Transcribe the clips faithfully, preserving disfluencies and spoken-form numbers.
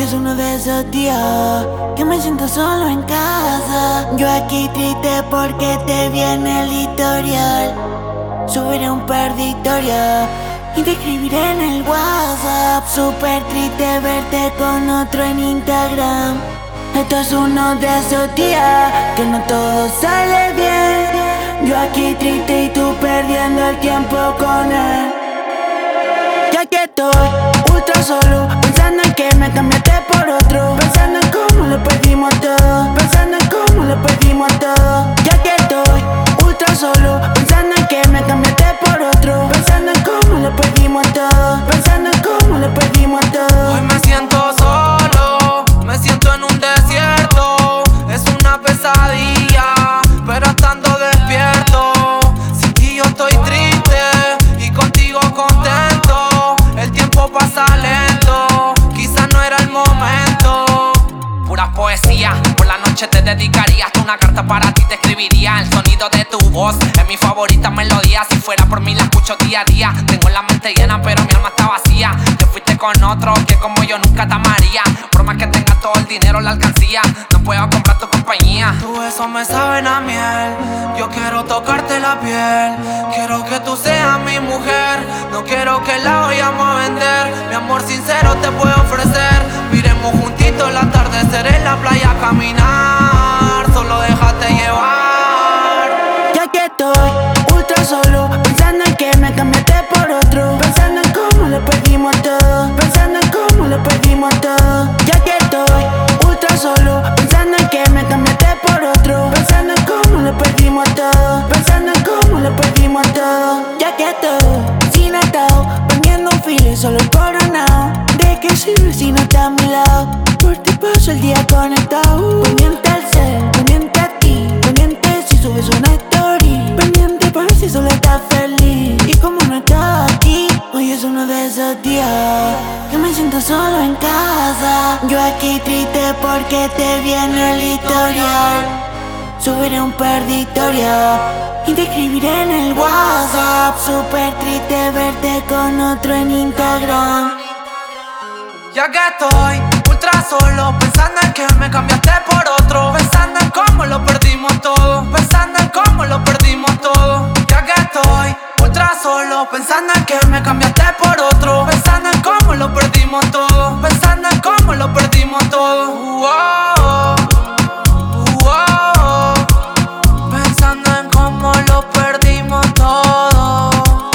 es uno de esos días que me siento solo en casa. Yo aquí triste porque te vi en el historial. Subiré un par de historias y te escribiré en el WhatsApp. Súper triste verte con otro en Instagram. Esto es uno de esos días que no todo sale bien. Yo aquí triste y tú perdiendo el tiempo con él. Ya que estoy ultra solo, pensando en que me cambiaste por otro, pensando en cómo lo perdimos todo, pensando en cómo lo perdimos todo. Ya que estoy ultra solo, pensando en que me cambiaste por otro, pensando en cómo lo perdimos todo, pensando en cómo lo perdimos todo. Hoy me siento solo, me siento en un desierto. Es una pesadilla, pero estando despierto. Sin ti yo estoy triste y contigo contento. El tiempo pasa lento, quizás no era el momento. Pura poesía, por la noche te dedicaría hasta una carta para ti te escribiría. El sonido de tu voz es mi favorita melodía. Si fuera por mí la escucho día a día. Tengo la mente llena pero mi alma está vacía. Te fuiste con otro que como yo nunca te amaría. Por más que tenga todo el dinero la alcancía, no puedo comprar tu compañía. Tu besos me saben a miel, yo quiero tocarte la piel. Quiero que tú seas mi mujer, no quiero que la vayamos a vender. Mi amor sincero te puedo ofrecer. Miremos juntitos el atardecer en la playa a caminar. Solo déjate llevar. Ya que estoy ultra solo, pensando en que me cambiaste por otro, pensando en cómo lo perdimos todo, pensando en cómo lo perdimos todo. Ya que estoy ultra solo, pensando en que me cambiaste por otro, pensando en cómo lo perdimos todo, pensando en cómo lo perdimos todo. Ya que estoy sin atado, poniendo un filo solo coronado. ¿De qué sirve si no está a mi lado? Por ti paso el día conectado, pendiente al ser, pendiente a ti, pendiente si subes una story, pendiente para ver si solo estás feliz. Y como no estás aquí, hoy es uno de esos días que me siento solo en casa. Yo aquí triste porque te vi en el historial. Subiré un par de historias y te escribiré en el WhatsApp. Súper triste verte con otro en Instagram. Ya que estoy ultra solo, pensando en que me cambiaste por otro, pensando en cómo lo perdimos todo, pensando en cómo lo perdimos todo. Ya que estoy ultra solo, pensando en que me cambiaste por otro, pensando en cómo lo perdimos todo, pensando en cómo lo perdimos todo. Wow, wow, pensando en cómo lo perdimos todo.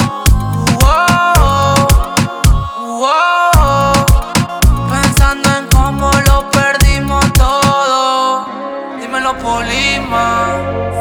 Wow, wow, pensando en cómo lo perdimos todo. Dímelo, Polima.